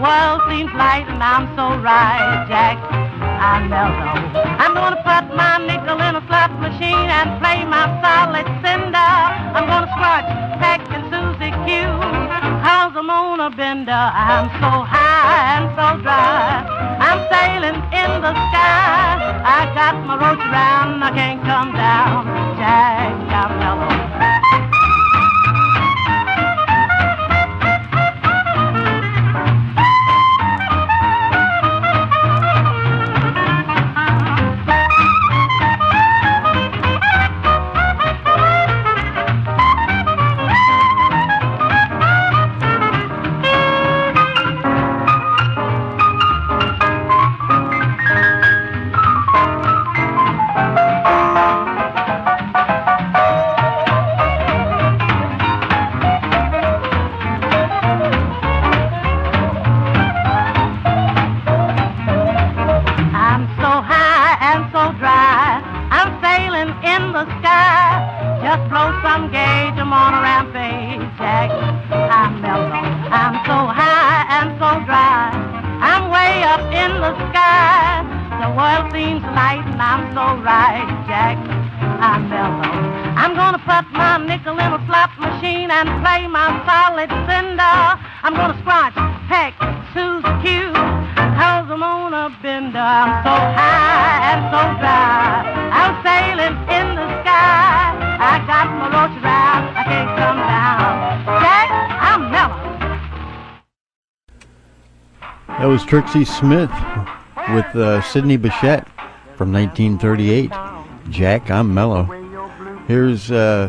world seems light and I'm so right, Jack. I'm mellow. I'm gonna put my nickel in a slot machine and play my solid cinder. I'm gonna scratch Peck and Susie Q, 'cause I'm on a bender. I'm so high and so dry. I'm sailing in the sky. I got my roach around, I can't come down. Jack, I'm mellow. That was Trixie Smith with Sidney Bechet from 1938. Jack, I'm Mellow. Here's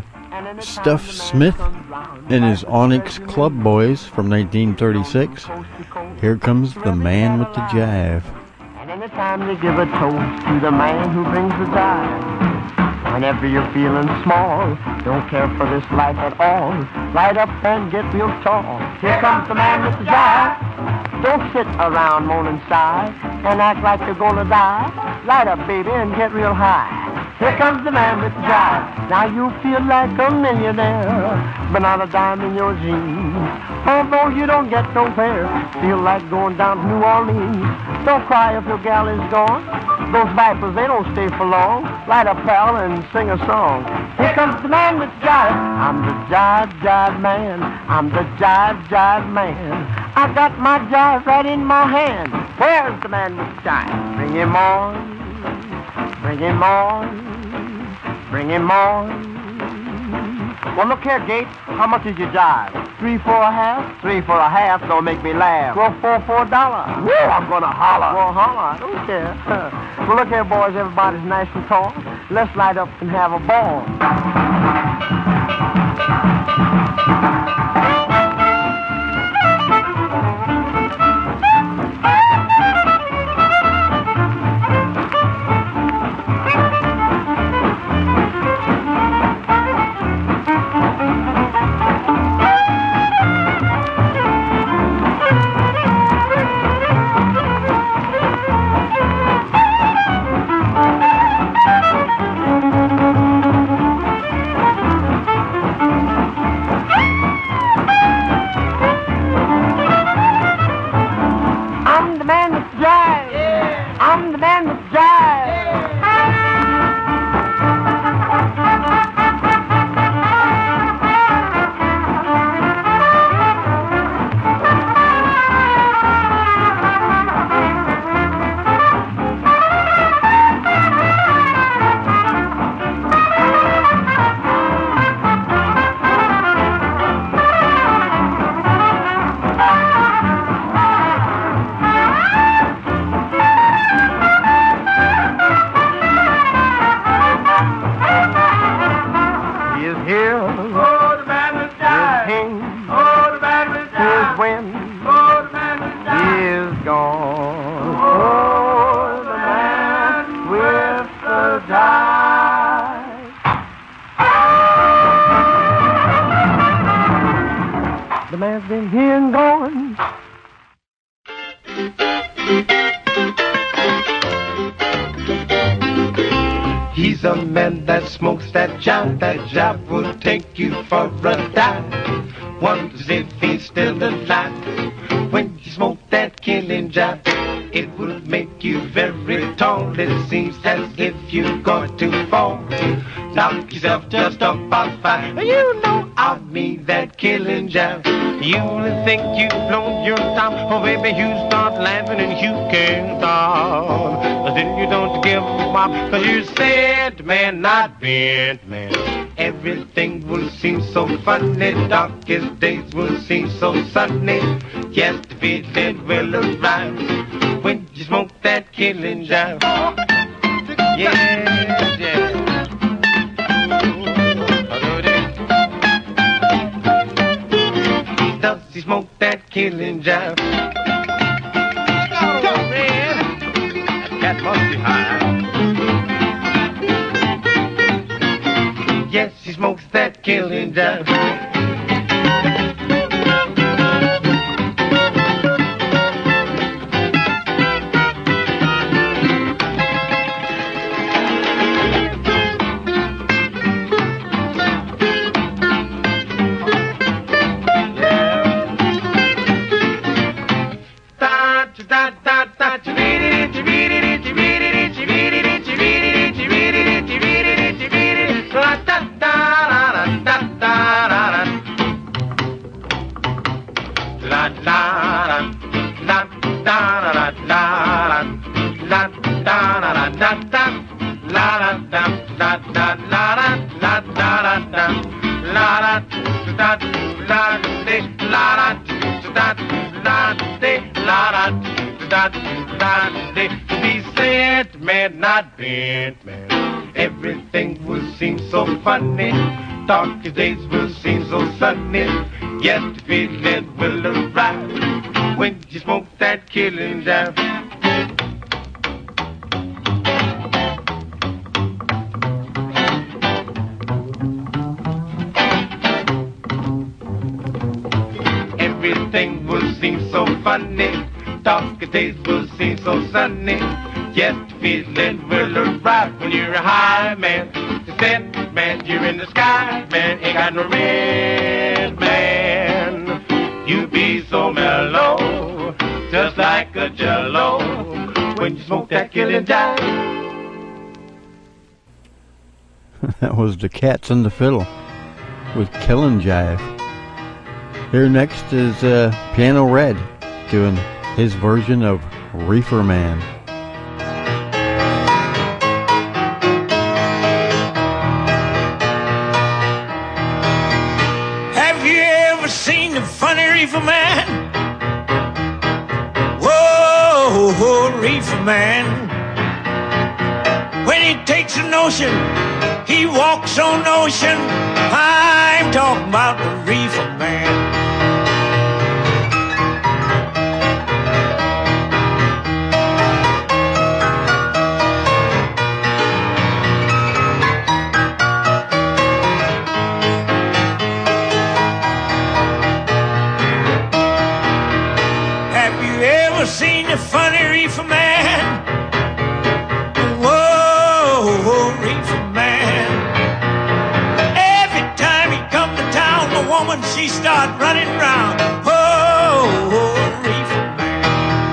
Stuff Smith and his Onyx Club Boys from 1936. Here comes the man with the jive. And anytime you give a toast to the man who brings the jive, whenever you're feeling small, don't care for this life at all, light up and get real tall. Here comes the man with the jive. Don't sit around moaning sigh and act like you're gonna die. Light up, baby, and get real high. Here comes the man with the jive. Now you feel like a millionaire, but not a dime in your jeans. Although you don't get no fare, feel like going down to New Orleans. Don't cry if your gal is gone. Those vipers, they don't stay for long. Light up, pal, and sing a song. Here comes the man with the jive. I'm the jive, jive man. I'm the jive, jive man. I got my jive right in my hand. Where's the man with the jive? Bring him on. Bring him on. Bring him on. Well, look here, Gates. How much is your jive? 3 for a half? 3 for a half don't make me laugh. Well, 4 for a dollar. Woo, I'm gonna holler. Well, holler. I don't care. Well, look here, boys. Everybody's nice and tall. Let's light up and have a ball. That jive will take you for a dive. Wonders if he's still alive. When you smoke that killing jive, it will make you very tall. It seems as if you're going to fall. Knock yourself just about fine. You know I mean that killing jive. You will think you've blown your top. Oh baby, you start laughing and you can't stop. But then you don't give up, cause you said man, not bent man. Everything will seem so funny. Darkest days will seem so sunny. Yes, the feeling will arrive when you smoke that killing jive. Yeah, yeah. Does he smoke that killing jive? Go, man. That cat must be high. Yes, he smokes that killing jive. He said, man, not bent, man. Everything will seem so funny. Darkest days will seem so sunny. Yes, the feeling will arrive when you smoke that killing jive. Everything will seem so funny. Darker days will seem so sunny. Yes, the feeling will arrive when you're a high man. The set man, you're in the sky, man. Ain't got no red man. You be so mellow, just like a jello, when you smoke that killing jive. That was the Cats and the Fiddle with Killin' Jive. Here next is Piano Red doing his version of Reefer Man. Have you ever seen the funny Reefer Man? Whoa, Reefer Man. When he takes a notion, he walks on ocean. I'm talking about the Reefer Man. Seen the funny Reefer Man? Whoa, Reefer Man. Every time he come to town, the woman, she start running round. Whoa, Reefer Man.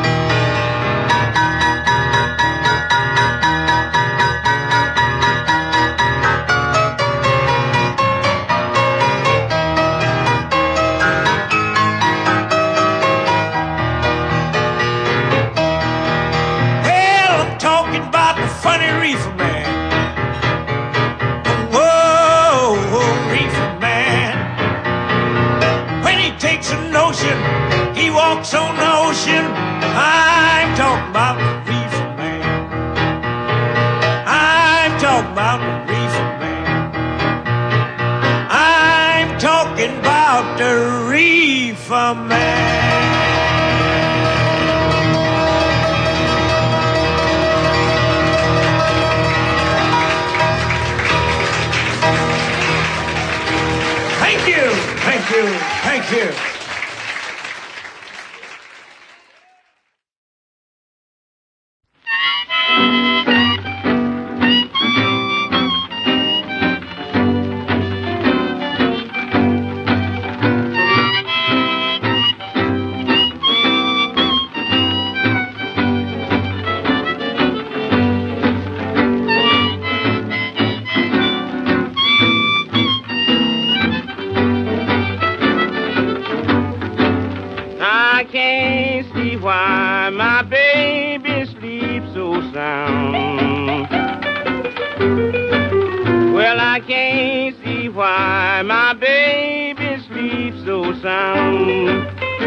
Reefer Man. Whoa, Reefer Man. When he takes a notion, he walks on the ocean. I'm talking about the Reefer Man. I'm talking about the Reefer Man. I'm talking about the Reefer Man. Thank you. my baby sleeps so sound. Well, I can't see why my baby sleeps so sound.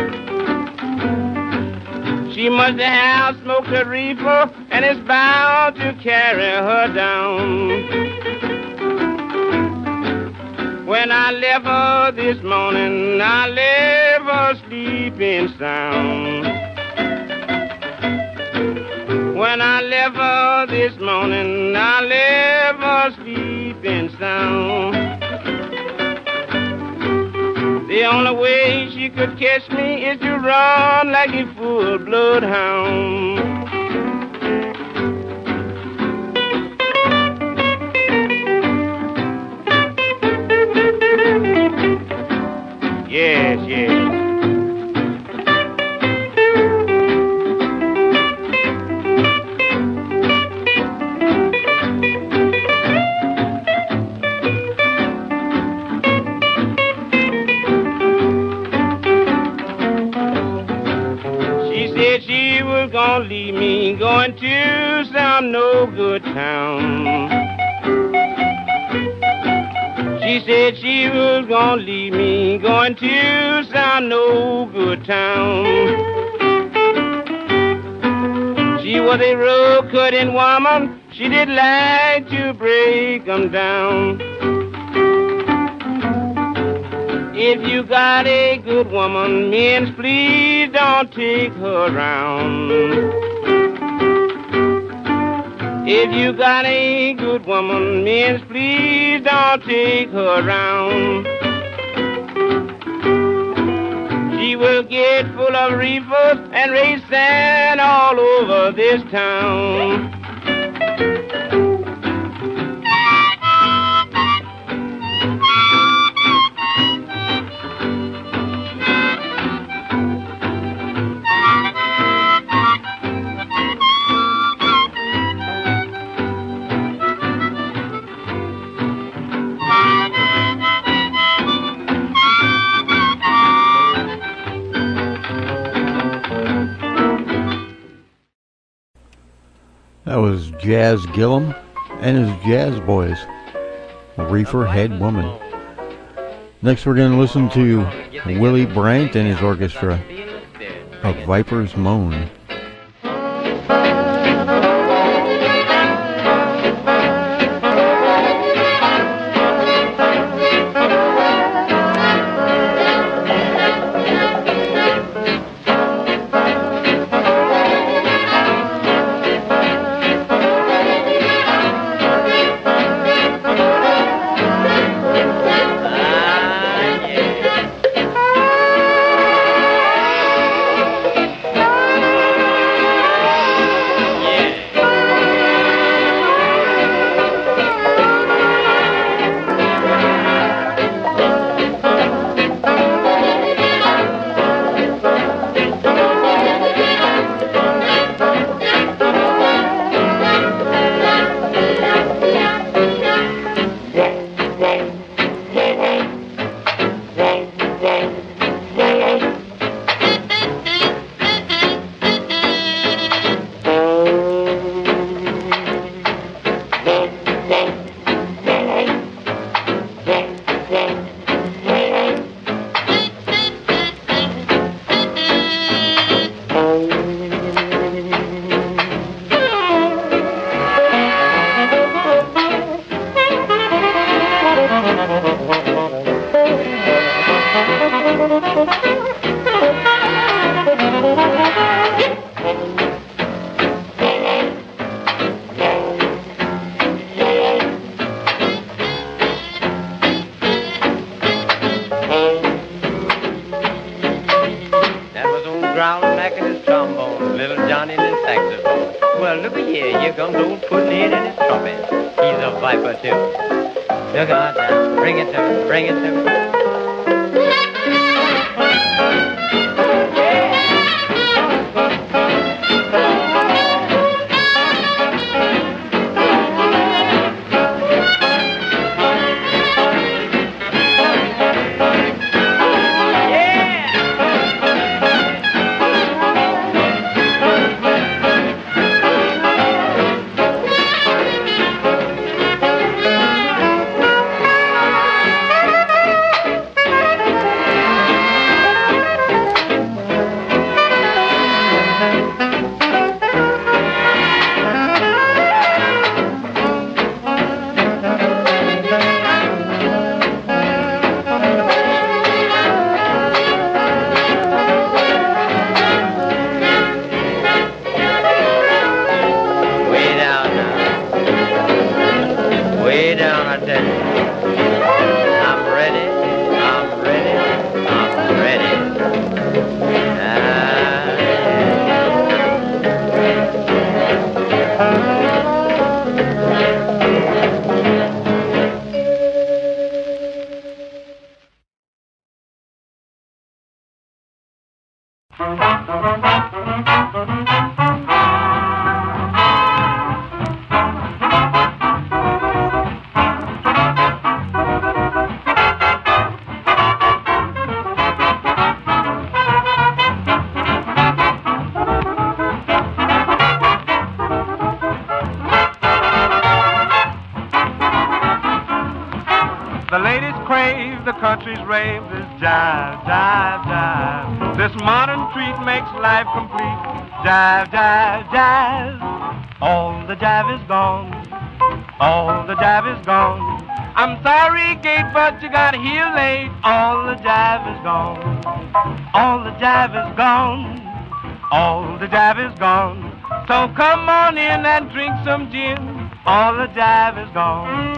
She must have smoked a reefer and is bound to carry her down. When I left her this morning, I left her sleeping sound. When I left her this morning, I left her sleeping sound. The only way she could catch me is to run like a full-blood hound. Yes, yes. She said she was gonna leave me going to some no-good town. She said she was gonna leave me going to some no-good town. She was a road-cutting woman. She did like to break 'em down. If you got a good woman, men, please don't take her around. If you got a good woman, men, please don't take her around. She will get full of reefers and raise sand all over this town. That was Jazz Gillum and his Jazz Boys, Reefer Head Woman. Next we're going to listen to Willie Bryant and his orchestra of Viper's Moan. the country's rave is jive, jive, jive. This modern treat makes life complete. Jive, jive, jive. All the jive is gone. All the jive is gone. I'm sorry, Kate, but you got here late. All the jive is gone. All the jive is gone. All the jive is gone. So come on in and drink some gin. All the jive is gone.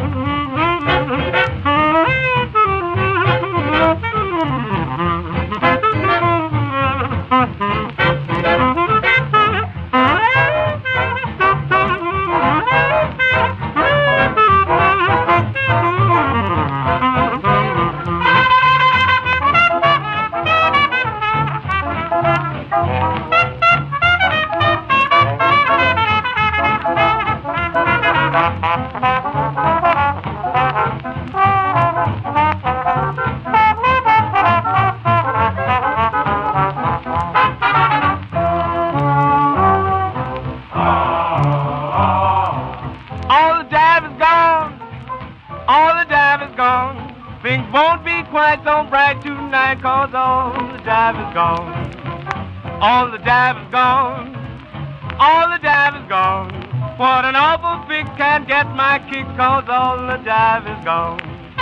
Things won't be quite so bright tonight, 'cause all the jive is gone. All the jive is gone. All the jive is gone. What an awful fix, can't get my kick, 'cause all the jive is gone.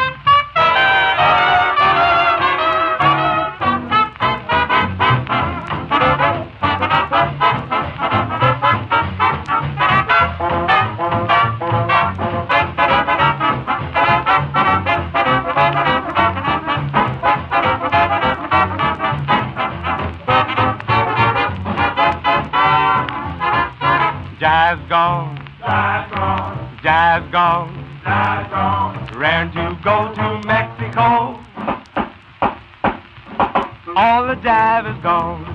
Jive's gone, jive's gone, jive's gone, jive's gone. Raring to go to Mexico. All the jive is gone.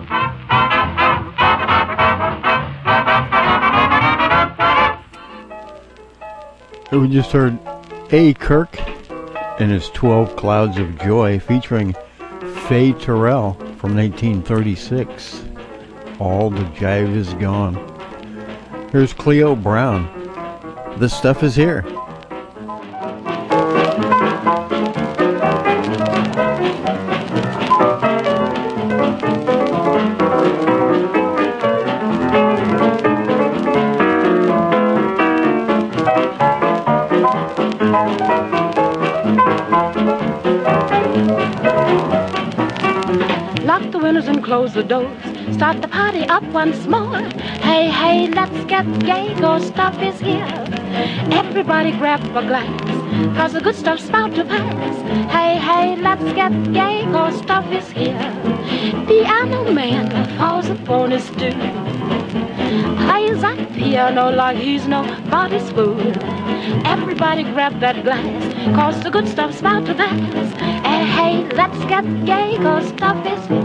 We just heard A. Kirk and his 12 Clouds of Joy featuring Faye Terrell from 1936. All the jive is gone. Here's Cleo Brown. This stuff is here. Lock the windows and close the doors. Start the party up once more. Hey, hey, let's get gay, 'cause stuff is here. Everybody grab a glass, 'cause the good stuff's about to pass. Hey, hey, let's get gay, 'cause stuff is here. Piano man falls upon his stool, plays that piano like he's nobody's fool. Everybody grab that glass, 'cause the good stuff's about to pass. Hey, hey, let's get gay, 'cause stuff is here.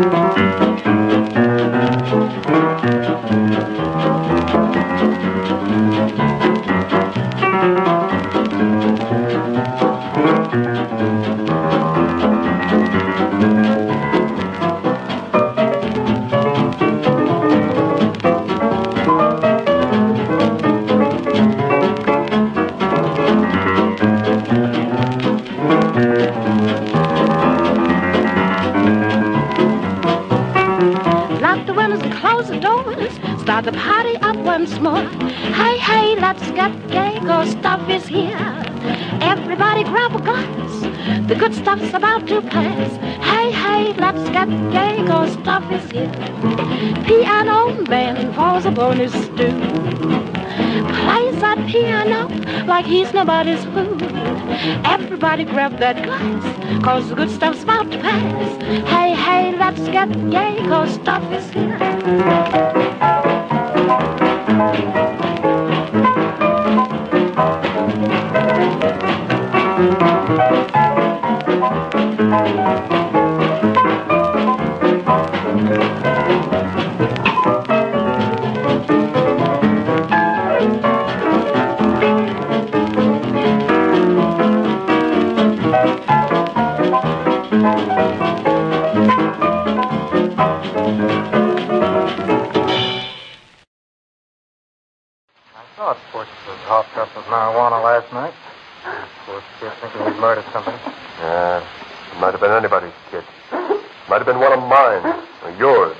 Start the party up once more. Hey, hey, let's get gay, 'cause stuff is here. Everybody grab a glass, the good stuff's about to pass. Hey, hey, let's get gay, 'cause stuff is here. Piano man falls upon his stool, plays that piano like he's nobody's fool. Everybody grab that glass, 'cause the good stuff's about to pass. Hey, hey, let's get gay, 'cause stuff is here. Sports was hopped up with marijuana last night. Of course, still thinking he murdered somebody. It might have been anybody's kid. Might have been one of mine, or yours.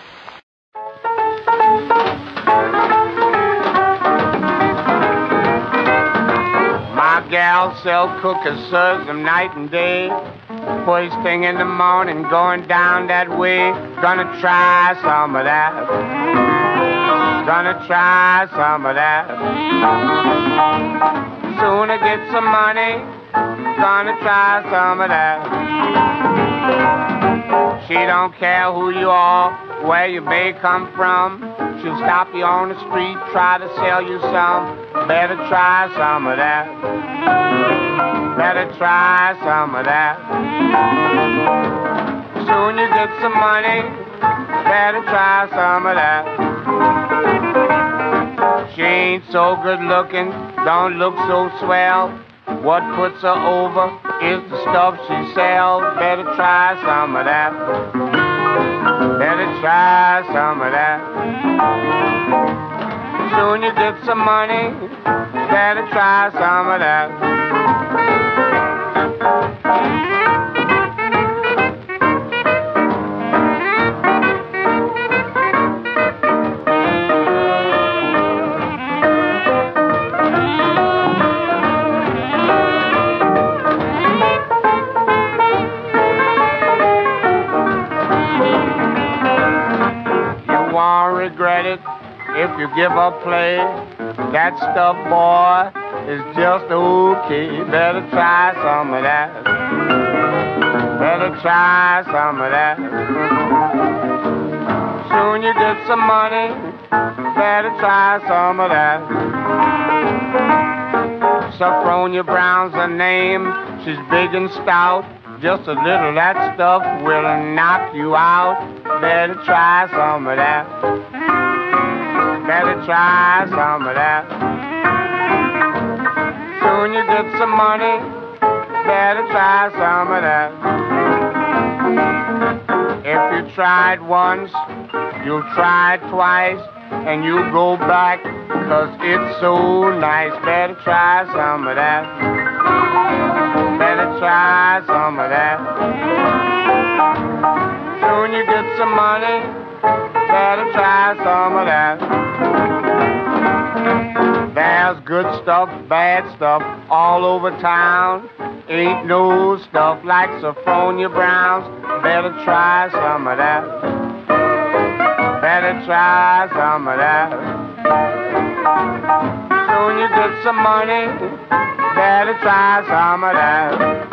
My gal sell cookies, serves them night and day. First thing in the morning, going down that way. Gonna try some of that. Gonna try some of that. Soon I get some money. Gonna try some of that. She don't care who you are, where you may come from. She'll stop you on the street, try to sell you some. Better try some of that. Better try some of that. Soon you get some money. Better try some of that. She ain't so good looking, don't look so swell. What puts her over is the stuff she sells. Better try some of that. Better try some of that. Soon you get some money. Better try some of that. Regret it if you give up play. That stuff, boy, is just okay. Better try some of that. Better try some of that. Soon you get some money. Better try some of that. Sophronia Brown's her name. She's big and stout. Just a little of that stuff will knock you out. Better try some of that. Better try some of that. Soon you get some money. Better try some of that. If you tried once, you'll try twice, and you'll go back, 'cause it's so nice. Better try some of that. Better try some of that. Soon you get some money. Better try some of that. There's good stuff, bad stuff all over town. Ain't no stuff like Sophronia Brown's. Better try some of that. Better try some of that. Soon you get some money. Better try some of that.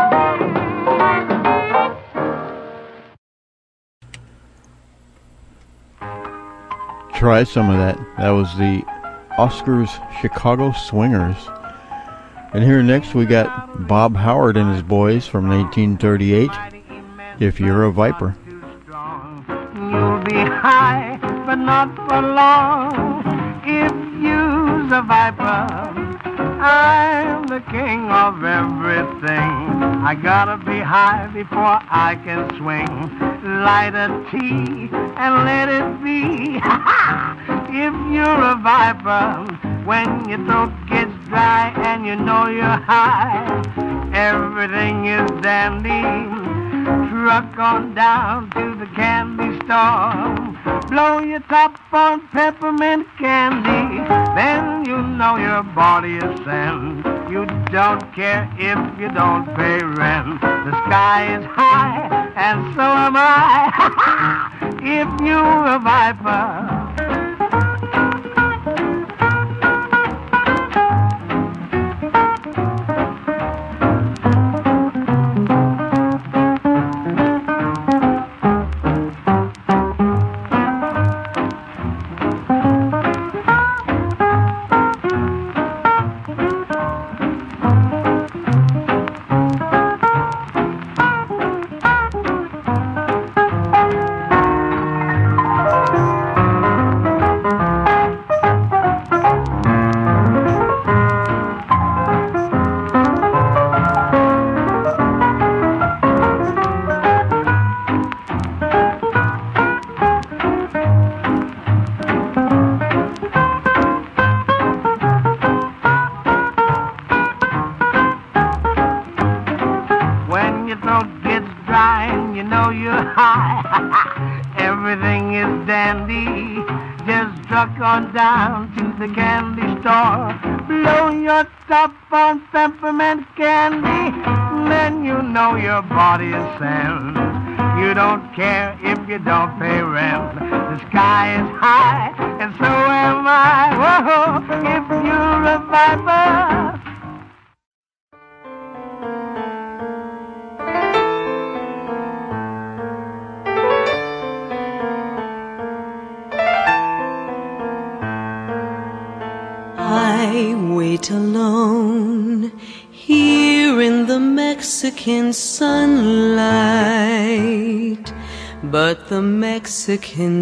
Try some of that. That was the Oscars Chicago Swingers. And here next we got Bob Howard and his boys from 1938, If You're a Viper. You'll be high, but not for long. If you's a viper, I'm the king of everything. I gotta be high before I can swing. Light a tea and let it be. If you're a viper, when your throat gets dry and you know you're high, everything is dandy. Truck on down to the candy store. Blow your top on peppermint candy. Then you know your body is sent. You don't care if you don't pay rent. The sky is high and so am I. If you're a viper. high. Everything is dandy. Just truck on down to the candy store. Blow your top on peppermint candy. Then you know your body is sand. You don't care if you don't pay rent. The sky is high, and so am I. Whoa, if you're a viper. I wait alone here in the Mexican sunlight, but the Mexican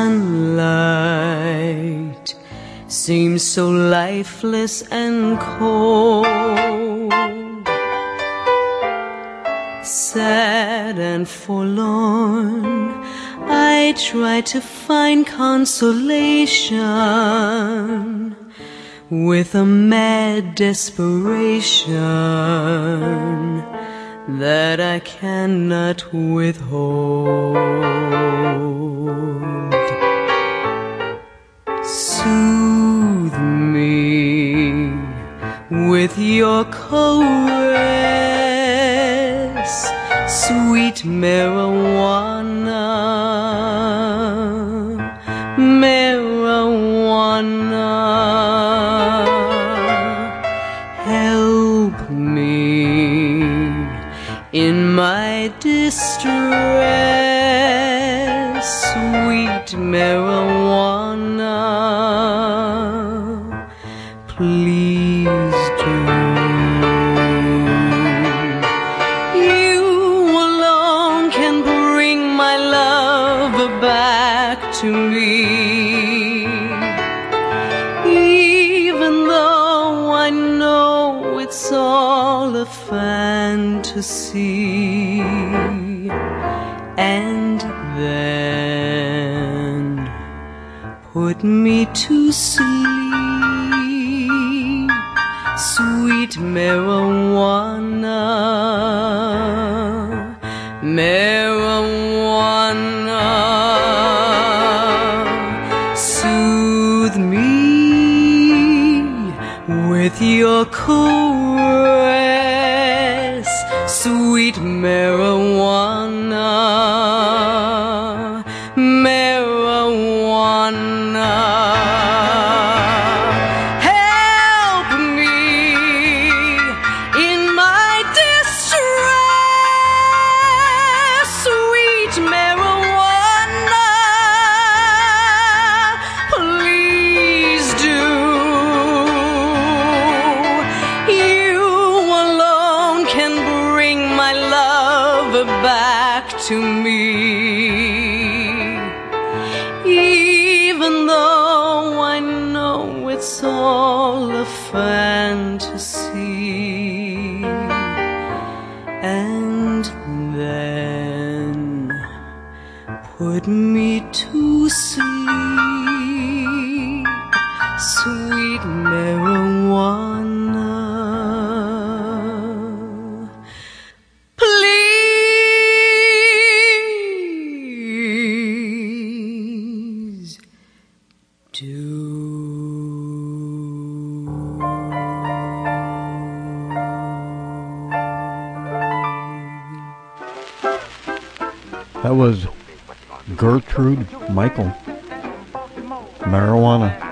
sunlight seems so lifeless and cold, sad and forlorn. I try to find consolation with a mad desperation that I cannot withhold. Soothe me with your caress, sweet marijuana, marijuana. Help me in my distress, sweet marijuana, please do. You alone can bring my love back to me, even though I know it's all a fantasy. And then put me to sleep, sweet marijuana, marijuana. Soothe me with your caress, sweet marijuana, marijuana. Help me in my distress, sweet marijuana, please do. You alone can bring my love back to me, even though I know it's all a fantasy. And then put me to sleep, sweet marijuana, please do. That was Gertrude Michael, Marijuana.